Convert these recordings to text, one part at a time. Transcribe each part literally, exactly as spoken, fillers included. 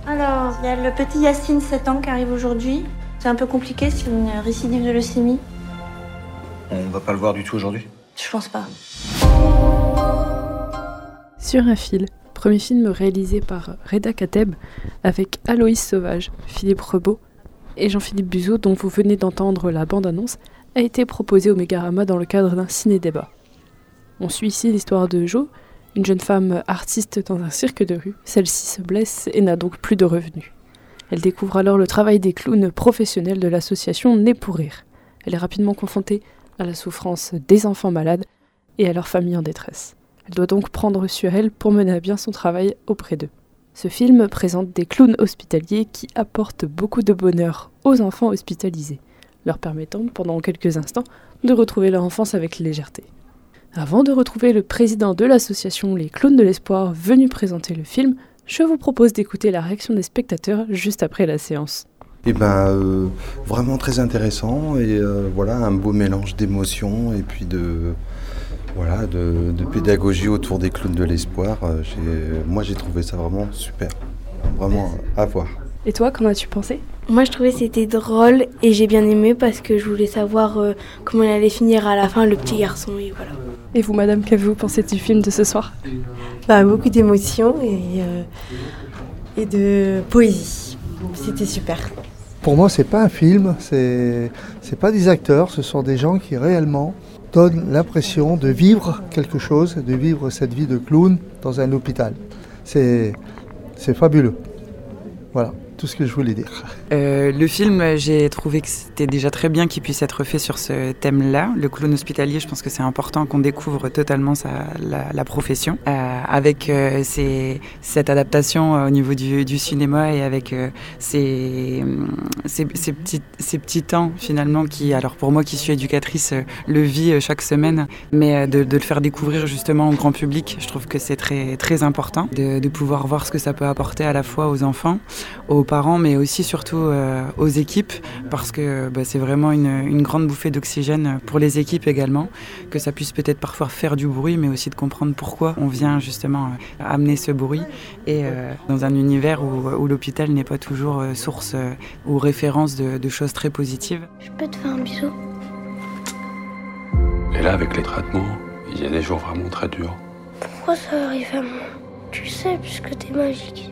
Alors, il y a le petit Yacine, sept ans, qui arrive aujourd'hui. C'est un peu compliqué, c'est une récidive de leucémie. On va pas le voir du tout aujourd'hui ? Je pense pas. Sur un fil, premier film réalisé par Reda Kateb avec Aloïs Sauvage, Philippe Rebaud et Jean-Philippe Buzot, dont vous venez d'entendre la bande-annonce, a été proposé au Mégarama dans le cadre d'un ciné-débat. On suit ici l'histoire de Jo, une jeune femme artiste dans un cirque de rue. Celle-ci se blesse et n'a donc plus de revenus. Elle découvre alors le travail des clowns professionnels de l'association Né pour Rire. Elle est rapidement confrontée à la souffrance des enfants malades et à leur famille en détresse. Elle doit donc prendre sur elle pour mener à bien son travail auprès d'eux. Ce film présente des clowns hospitaliers qui apportent beaucoup de bonheur aux enfants hospitalisés, leur permettant pendant quelques instants de retrouver leur enfance avec légèreté. Avant de retrouver le président de l'association Les Clowns de l'Espoir venu présenter le film, je vous propose d'écouter la réaction des spectateurs juste après la séance. Eh ben, euh, vraiment très intéressant et euh, voilà, un beau mélange d'émotions et puis de, voilà, de, de pédagogie autour des clowns de l'espoir. Euh, j'ai, moi j'ai trouvé ça vraiment super, vraiment à voir. Et toi, qu'en as-tu pensé ? Moi je trouvais que c'était drôle et j'ai bien aimé parce que je voulais savoir euh, comment il allait finir à la fin le petit garçon et voilà. Et vous madame, qu'avez-vous pensé du film de ce soir ? Bah, beaucoup d'émotions et, euh, et de poésie. C'était super. Pour moi, c'est pas un film, c'est, c'est pas des acteurs, ce sont des gens qui réellement donnent l'impression de vivre quelque chose, de vivre cette vie de clown dans un hôpital. C'est, c'est fabuleux. Voilà. Tout ce que je voulais dire. Euh, le film, j'ai trouvé que c'était déjà très bien qu'il puisse être fait sur ce thème-là. Le clown hospitalier, je pense que c'est important qu'on découvre totalement sa, la, la profession. Euh, avec euh, ces, cette adaptation euh, au niveau du, du cinéma et avec euh, ces, ces, ces, petits, ces petits temps finalement qui, alors pour moi qui suis éducatrice, euh, le vis euh, chaque semaine, mais euh, de, de le faire découvrir justement au grand public, je trouve que c'est très, très important de, de pouvoir voir ce que ça peut apporter à la fois aux enfants, aux parents, mais aussi surtout euh, aux équipes, parce que bah, c'est vraiment une, une grande bouffée d'oxygène pour les équipes également, que ça puisse peut-être parfois faire du bruit, mais aussi de comprendre pourquoi on vient justement euh, amener ce bruit, et euh, dans un univers où, où l'hôpital n'est pas toujours euh, source euh, ou référence de, de choses très positives. Je peux te faire un bisou ? Et là, avec les traitements, il y a des jours vraiment très durs. Pourquoi ça arrive à moi ? Tu sais, puisque t'es magique.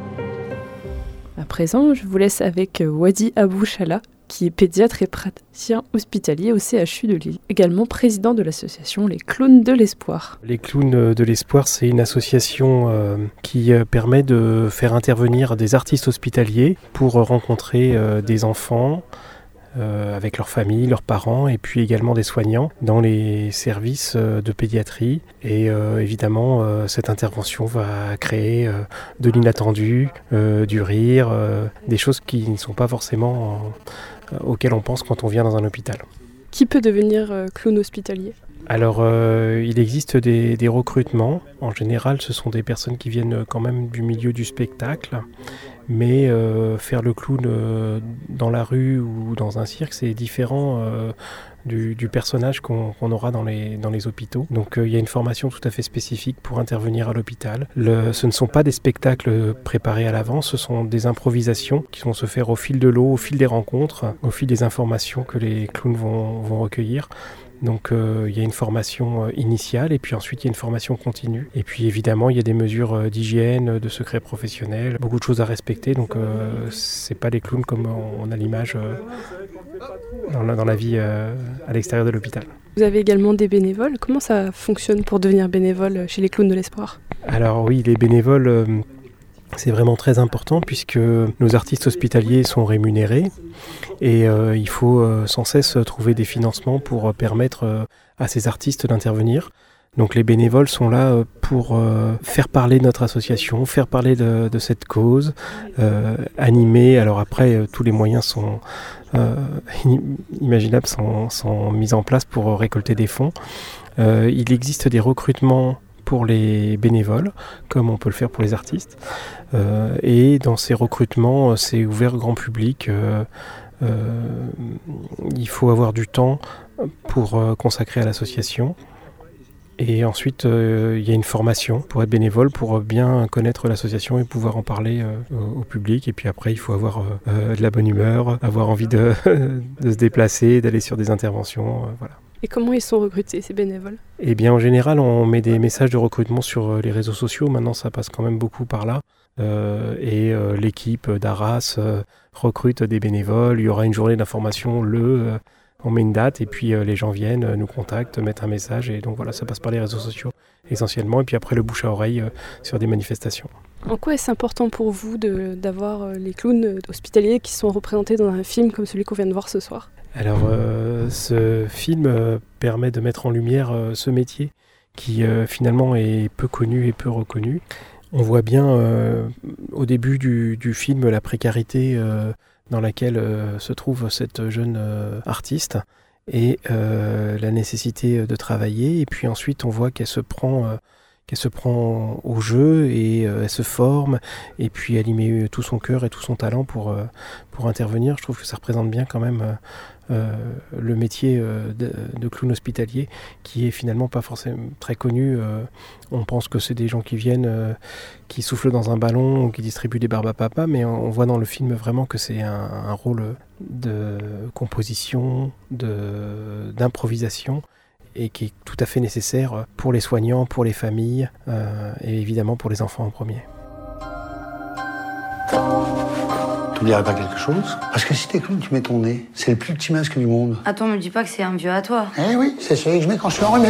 À présent, je vous laisse avec Wadi Abouchala, qui est pédiatre et praticien hospitalier au C H U de Lille, également président de l'association Les Clowns de l'Espoir. Les Clowns de l'Espoir, c'est une association euh, qui euh, permet de faire intervenir des artistes hospitaliers pour rencontrer euh, des enfants, Euh, avec leurs familles, leurs parents et puis également des soignants dans les services euh, de pédiatrie. Et euh, évidemment, euh, cette intervention va créer euh, de l'inattendu, euh, du rire, euh, des choses qui ne sont pas forcément euh, auxquelles on pense quand on vient dans un hôpital. Qui peut devenir euh, clown hospitalier ? Alors, euh, il existe des, des recrutements. En général, ce sont des personnes qui viennent quand même du milieu du spectacle. Mais euh, faire le clown euh, dans la rue ou dans un cirque, c'est différent euh, du, du personnage qu'on, qu'on aura dans les, dans les hôpitaux. Donc euh, il y a une formation tout à fait spécifique pour intervenir à l'hôpital. Le, ce ne sont pas des spectacles préparés à l'avance, ce sont des improvisations qui vont se faire au fil de l'eau, au fil des rencontres, au fil des informations que les clowns vont, vont recueillir. Donc euh, il y a une formation euh, initiale et puis ensuite il y a une formation continue. Et puis évidemment il y a des mesures euh, d'hygiène, de secret professionnel, beaucoup de choses à respecter. Donc euh, c'est pas des clowns comme on a l'image euh, dans, la, dans la vie euh, à l'extérieur de l'hôpital. Vous avez également des bénévoles. Comment ça fonctionne pour devenir bénévole chez les Clowns de l'Espoir ? Alors oui, les bénévoles... Euh, C'est vraiment très important puisque nos artistes hospitaliers sont rémunérés et euh, il faut euh, sans cesse trouver des financements pour permettre euh, à ces artistes d'intervenir. Donc les bénévoles sont là pour euh, faire parler notre association, faire parler de, de cette cause, euh, animer. Alors après, euh, tous les moyens sont euh, imaginables sont, sont mis en place pour récolter des fonds. Euh, il existe des recrutements pour les bénévoles, comme on peut le faire pour les artistes. Euh, et dans ces recrutements, c'est ouvert au grand public. Euh, euh, il faut avoir du temps pour euh, consacrer à l'association. Et ensuite, euh, il y a une formation pour être bénévole, pour bien connaître l'association et pouvoir en parler euh, au, au public. Et puis après, il faut avoir euh, de la bonne humeur, avoir envie de, de se déplacer, d'aller sur des interventions, euh, voilà. Et comment ils sont recrutés, ces bénévoles ? Eh bien, en général, on met des messages de recrutement sur les réseaux sociaux. Maintenant, ça passe quand même beaucoup par là. Euh, et euh, l'équipe d'Arras euh, recrute des bénévoles. Il y aura une journée d'information le... Euh, on met une date et puis euh, les gens viennent, euh, nous contactent, mettent un message. Et donc voilà, ça passe par les réseaux sociaux essentiellement. Et puis après, le bouche à oreille euh, sur des manifestations. En quoi est-ce important pour vous de, d'avoir euh, les clowns hospitaliers qui sont représentés dans un film comme celui qu'on vient de voir ce soir ? Alors, euh, ce film euh, permet de mettre en lumière euh, ce métier qui euh, finalement est peu connu et peu reconnu. On voit bien euh, au début du, du film la précarité euh, dans laquelle euh, se trouve cette jeune euh, artiste et euh, la nécessité de travailler. Et puis ensuite, on voit qu'elle se prend... Euh, qu'elle se prend au jeu et euh, elle se forme et puis elle y met tout son cœur et tout son talent pour, euh, pour intervenir. Je trouve que ça représente bien quand même euh, euh, le métier euh, de, de clown hospitalier qui est finalement pas forcément très connu. Euh, on pense que c'est des gens qui viennent, euh, qui soufflent dans un ballon ou qui distribuent des barbes à papa, mais on, on voit dans le film vraiment que c'est un, un rôle de composition, de, d'improvisation, et qui est tout à fait nécessaire pour les soignants, pour les familles euh, et évidemment pour les enfants en premier. T'oublierais pas quelque chose ? Parce que si t'es clown, tu mets ton nez. C'est le plus petit masque du monde. Attends, me dis pas que c'est un vieux à toi. Eh oui, c'est celui que je mets quand je suis enrhumé.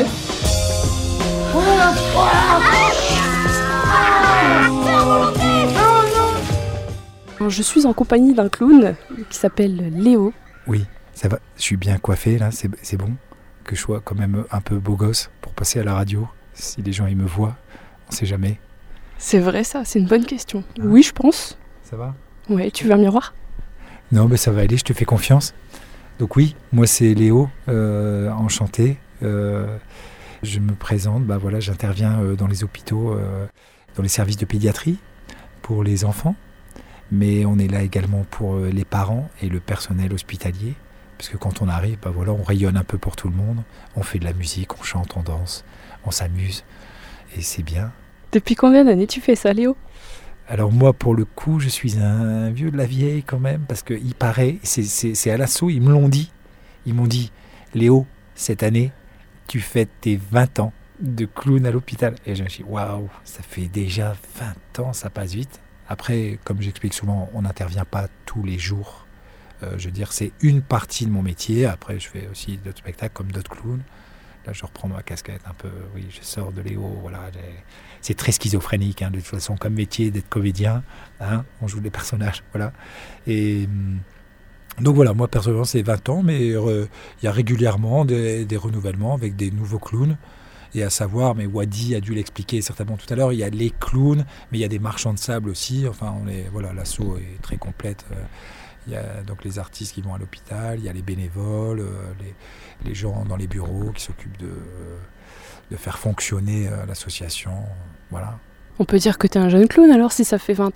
Je suis en compagnie d'un clown qui s'appelle Léo. Oui, ça va. Je suis bien coiffé là, c'est, c'est bon. Que je sois quand même un peu beau gosse pour passer à la radio. Si les gens ils me voient, on sait jamais. C'est vrai ça, c'est une bonne question. Hein ? Oui, je pense. Ça va ? Ouais, tu veux un miroir ? Non, mais ça va aller, je te fais confiance. Donc oui, moi c'est Léo, euh, enchanté. Euh, je me présente, bah voilà, j'interviens euh, dans les hôpitaux, euh, dans les services de pédiatrie pour les enfants. Mais on est là également pour euh, les parents et le personnel hospitalier. Parce que quand on arrive, bah voilà, on rayonne un peu pour tout le monde. On fait de la musique, on chante, on danse, on s'amuse. Et c'est bien. Depuis combien d'années tu fais ça, Léo ? Alors moi, pour le coup, je suis un vieux de la vieille quand même. Parce qu'il paraît, c'est, c'est, c'est à l'assaut, ils me l'ont dit. Ils m'ont dit, Léo, cette année, tu fêtes tes vingt ans de clown à l'hôpital. Et je me suis dit, waouh, ça fait déjà vingt ans, ça passe vite. Après, comme j'explique souvent, on n'intervient pas tous les jours. Euh, je veux dire, c'est une partie de mon métier. Après, je fais aussi d'autres spectacles comme d'autres clowns. Là, je reprends ma casquette un peu. Oui, je sors de Léo. Voilà, j'ai... c'est très schizophrénique, hein, de toute façon, comme métier d'être comédien. Hein, on joue des personnages, voilà. Et donc voilà, moi personnellement, c'est vingt ans, mais il euh, y a régulièrement des, des renouvellements avec des nouveaux clowns. Et à savoir, mais Wadi a dû l'expliquer certainement tout à l'heure, il y a les clowns, mais il y a des marchands de sable aussi. Enfin, on est, voilà, l'assaut est très complète. Euh, Il y a donc les artistes qui vont à l'hôpital, il y a les bénévoles, euh, les, les gens dans les bureaux qui s'occupent de, euh, de faire fonctionner euh, l'association. Voilà. On peut dire que tu es un jeune clown alors si ça fait vingt ans ?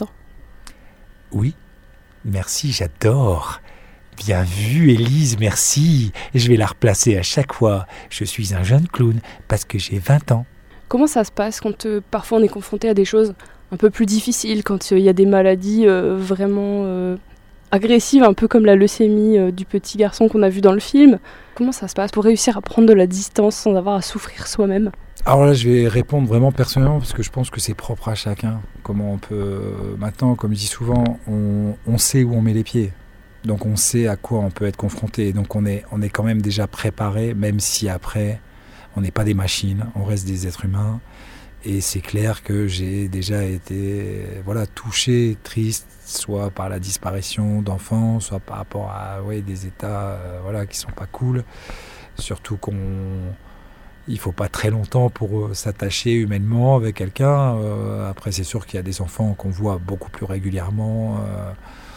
Oui, merci, j'adore. Bien vu, Élise, merci. Je vais la replacer à chaque fois. Je suis un jeune clown parce que j'ai vingt ans. Comment ça se passe quand euh, parfois on est confronté à des choses un peu plus difficiles, quand il euh, y a des maladies euh, vraiment... Euh... agressive, un peu comme la leucémie euh, du petit garçon qu'on a vu dans le film. Comment ça se passe pour réussir à prendre de la distance sans avoir à souffrir soi-même ? Alors là, je vais répondre vraiment personnellement parce que je pense que c'est propre à chacun. Comment on peut... Maintenant, comme je dis souvent, on, on sait où on met les pieds. Donc on sait à quoi on peut être confronté. Donc on est, on est quand même déjà préparé, même si après, on n'est pas des machines, on reste des êtres humains. Et c'est clair que j'ai déjà été voilà, touché, triste, soit par la disparition d'enfants, soit par rapport à ouais, des états euh, voilà, qui ne sont pas cool. Surtout qu'on il ne faut pas très longtemps pour euh, s'attacher humainement avec quelqu'un. Euh, après, c'est sûr qu'il y a des enfants qu'on voit beaucoup plus régulièrement euh,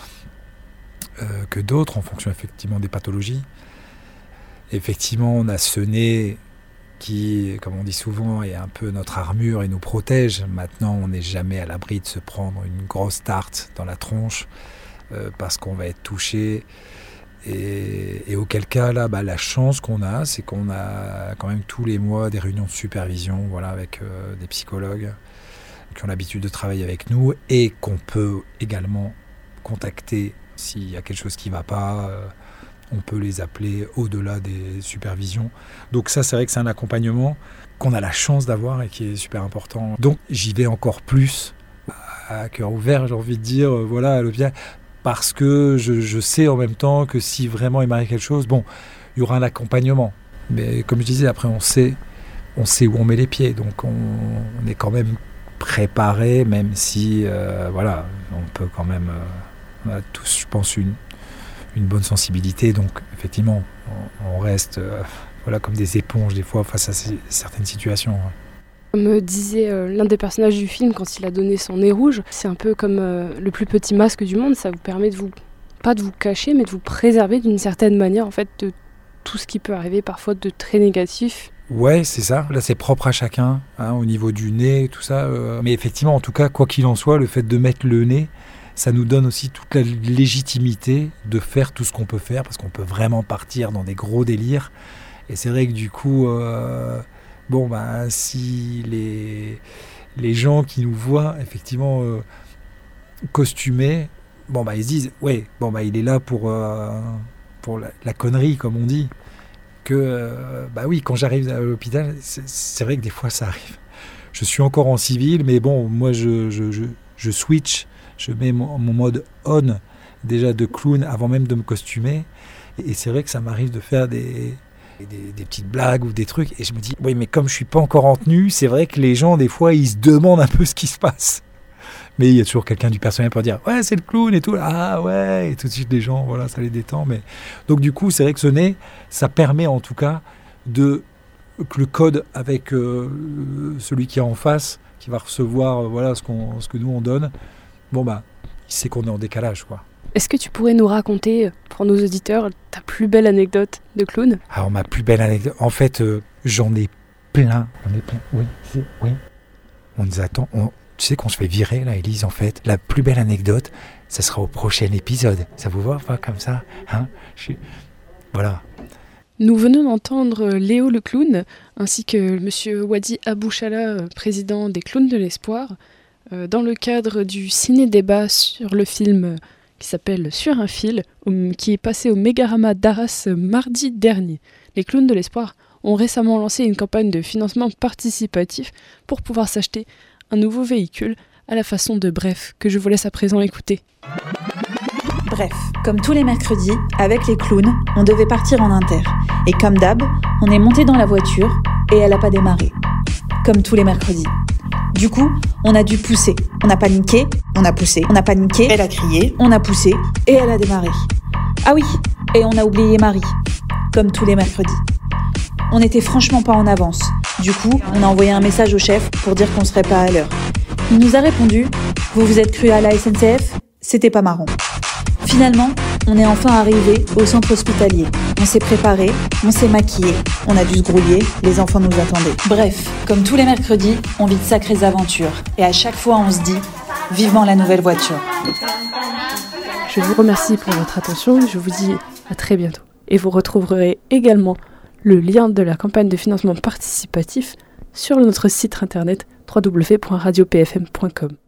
euh, que d'autres, en fonction effectivement des pathologies. Effectivement, on a ce nez qui, comme on dit souvent, est un peu notre armure et nous protège. Maintenant, on n'est jamais à l'abri de se prendre une grosse tarte dans la tronche euh, parce qu'on va être touché. Et, et auquel cas, là, bah, la chance qu'on a, c'est qu'on a quand même tous les mois des réunions de supervision, voilà, avec euh, des psychologues qui ont l'habitude de travailler avec nous et qu'on peut également contacter s'il y a quelque chose qui ne va pas. Euh, on peut les appeler au-delà des supervisions. Donc ça, c'est vrai que c'est un accompagnement qu'on a la chance d'avoir et qui est super important. Donc j'y vais encore plus à cœur ouvert, j'ai envie de dire, euh, voilà, à l'hôpital. Parce que je, je sais en même temps que si vraiment il m'arrive quelque chose, bon, il y aura un accompagnement. Mais comme je disais, après on sait, on sait où on met les pieds, donc on, on est quand même préparé, même si, euh, voilà, on peut quand même, euh, on a tous, je pense, une, une bonne sensibilité, donc effectivement, on, on reste, euh, voilà, comme des éponges des fois face à ces, certaines situations. Ouais. Comme disait euh, l'un des personnages du film quand il a donné son nez rouge, c'est un peu comme euh, le plus petit masque du monde, ça vous permet de vous, pas de vous cacher, mais de vous préserver d'une certaine manière en fait de tout ce qui peut arriver parfois de très négatif. Ouais, c'est ça, là c'est propre à chacun, hein, au niveau du nez, tout ça, euh, mais effectivement en tout cas, quoi qu'il en soit, le fait de mettre le nez, ça nous donne aussi toute la légitimité de faire tout ce qu'on peut faire, parce qu'on peut vraiment partir dans des gros délires, et c'est vrai que du coup... Euh, Bon, bah, si les, les gens qui nous voient effectivement euh, costumés, bon, bah, ils se disent, ouais, bon, bah, il est là pour, euh, pour la, la connerie, comme on dit. Que, euh, bah oui, quand j'arrive à l'hôpital, c'est, c'est vrai que des fois ça arrive. Je suis encore en civil, mais bon, moi, je, je, je, je switch, je mets mon, mon mode on, déjà de clown, avant même de me costumer. Et, et c'est vrai que ça m'arrive de faire des... Des, des petites blagues ou des trucs, et je me dis oui, mais comme je suis pas encore en tenue, c'est vrai que les gens des fois ils se demandent un peu ce qui se passe, mais il y a toujours quelqu'un du personnel pour dire ouais, c'est le clown et tout, ah ouais, et tout de suite les gens, voilà, ça les détend. Mais donc du coup c'est vrai que ce nez, ça permet en tout cas de que le code avec euh, celui qui est en face, qui va recevoir euh, voilà ce qu'on ce que nous on donne, bon bah il sait qu'on est en décalage, quoi. Est-ce que tu pourrais nous raconter, pour nos auditeurs, ta plus belle anecdote de clown ? Alors, ma plus belle anecdote, en fait, euh, j'en ai plein. J'en ai plein, oui, c'est, oui. On nous attend, on, tu sais qu'on se fait virer, là, Élise, en fait. La plus belle anecdote, ça sera au prochain épisode. Ça vous va, pas comme ça, hein ? Je suis... Voilà. Nous venons d'entendre Léo le clown, ainsi que monsieur Wadi Abouchala, président des Clowns de l'Espoir, euh, dans le cadre du ciné-débat sur le film... qui s'appelle Sur un fil, qui est passé au Mégarama d'Arras mardi dernier. Les Clowns de l'Espoir ont récemment lancé une campagne de financement participatif pour pouvoir s'acheter un nouveau véhicule à la façon de Bref, que je vous laisse à présent écouter. Bref, comme tous les mercredis, avec les clowns, on devait partir en inter. Et comme d'hab, on est monté dans la voiture et elle n'a pas démarré. Comme tous les mercredis. Du coup, on a dû pousser. On a paniqué, on a poussé. On a paniqué, elle a crié, on a poussé et elle a démarré. Ah oui, et on a oublié Marie. Comme tous les mercredis. On n'était franchement pas en avance. Du coup, on a envoyé un message au chef pour dire qu'on serait pas à l'heure. Il nous a répondu « Vous vous êtes cru à la S N C F ? C'était pas marrant. » Finalement, on est enfin arrivé au centre hospitalier. On s'est préparé, on s'est maquillé, on a dû se grouiller, les enfants nous attendaient. Bref, comme tous les mercredis, on vit de sacrées aventures. Et à chaque fois, on se dit « Vivement la nouvelle voiture ». Je vous remercie pour votre attention, je vous dis à très bientôt. Et vous retrouverez également le lien de la campagne de financement participatif sur notre site internet w w w point radio p f m point com.